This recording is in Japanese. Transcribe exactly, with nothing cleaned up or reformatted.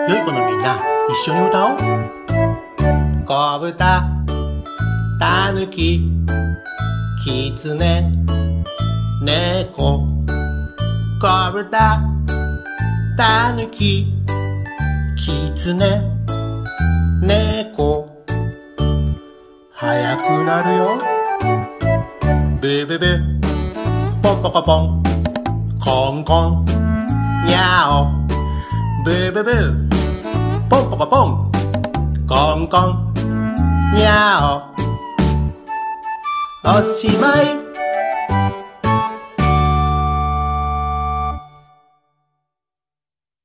良い子のみんな、一緒に歌おう。子豚、たぬき、きつね、猫。子豚、たぬき、きつね、猫。早くなるよ。ブブブ、ポンポコポン、コンコン、ニャオ。ブブブ、ポンポコポン、コンコン、ニャオ。おしまい。